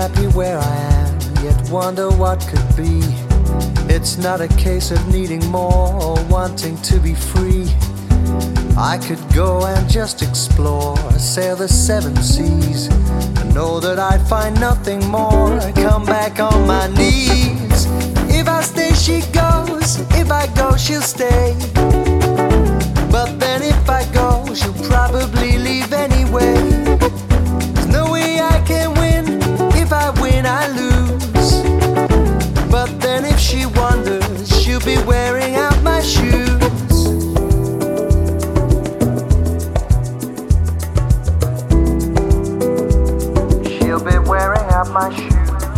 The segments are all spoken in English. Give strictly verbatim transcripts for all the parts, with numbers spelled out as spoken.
happy where I am, yet wonder what could be. It's not a case of needing more or wanting to be free. I could go and just explore, sail the seven seas, and know that I'd find nothing more. Come back on my knees. If I stay, she goes. If I go, she'll stay. But then if I go, she'll probably leave anyway. There's no way I can win. If I win, I lose. But then if she wonders, she'll be wearing out my shoes. She'll be wearing out my shoes.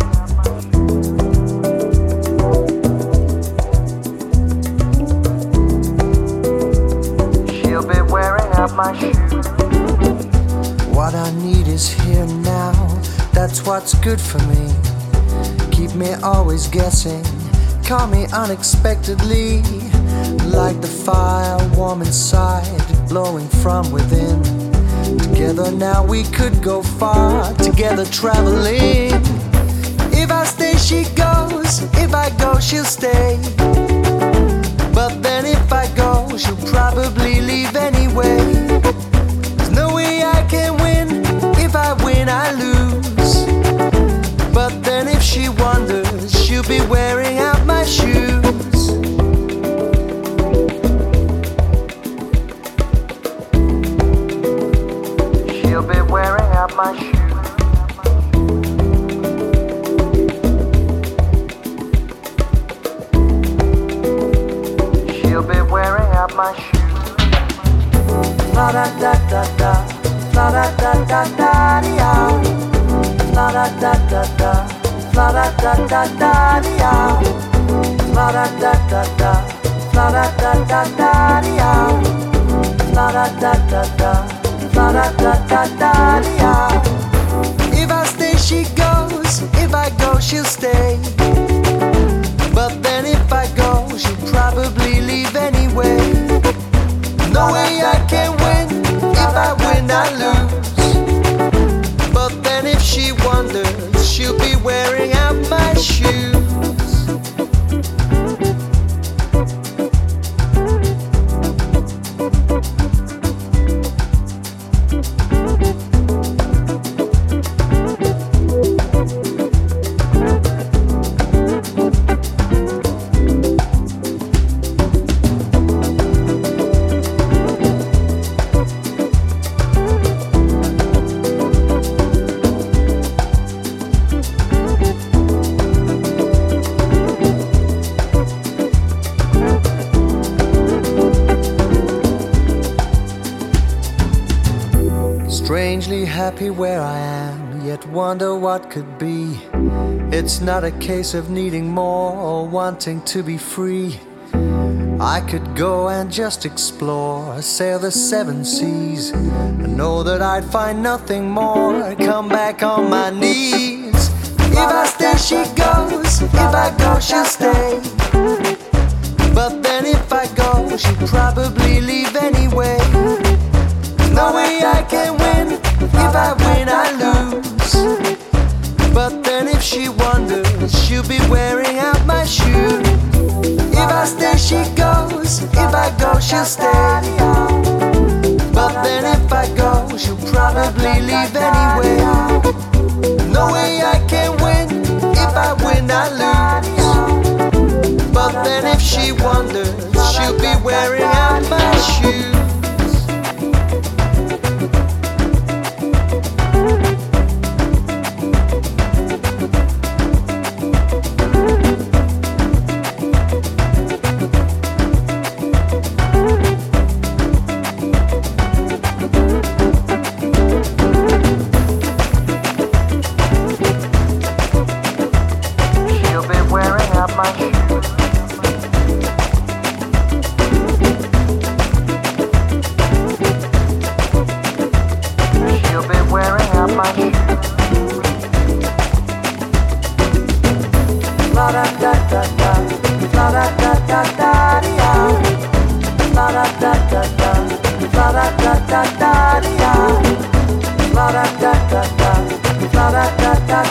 She'll be wearing out my shoes. What I need is here now. That's what's good for me. Keep me always guessing, call me unexpectedly. Like the fire warm inside, blowing from within. Together now we could go far, together traveling. If I stay, she goes. If I go, she'll stay. But then if I go, she'll probably leave anyway. There's no way I can win. If I win, I lose. But then if she wonders, she'll be wearing out my shoes. She'll be wearing out my shoes. She'll be wearing out my shoes. La da da da da, la da da da da da. La da da da da, la da da da da da. La da da da da, la da da da da da. La da da da da, la da da da da da. If I stay, she goes. If I go, she'll stay. But then if I go, she'll probably leave anyway. No way I can win. If I win, I lose. But then if she wonders, she'll be wearing out my shoes. Strangely happy where I am, yet wonder what could be. It's not a case of needing more or wanting to be free. I could go and just explore, sail the seven seas, and know that I'd find nothing more. Come back on my knees. If I stay, she goes. If I go, she'll stay. But then if I go, she'll probably leave anyway. No way I can win. If I win, I lose. But then if she wonders, she'll be wearing out my shoes. If I stay, she goes. If I go, she'll stay. But then if I go, she'll probably leave anyway. No way I can win. If I win, I lose. But then if she wonders, she'll be wearing out my shoes. La da da da da, la da da da.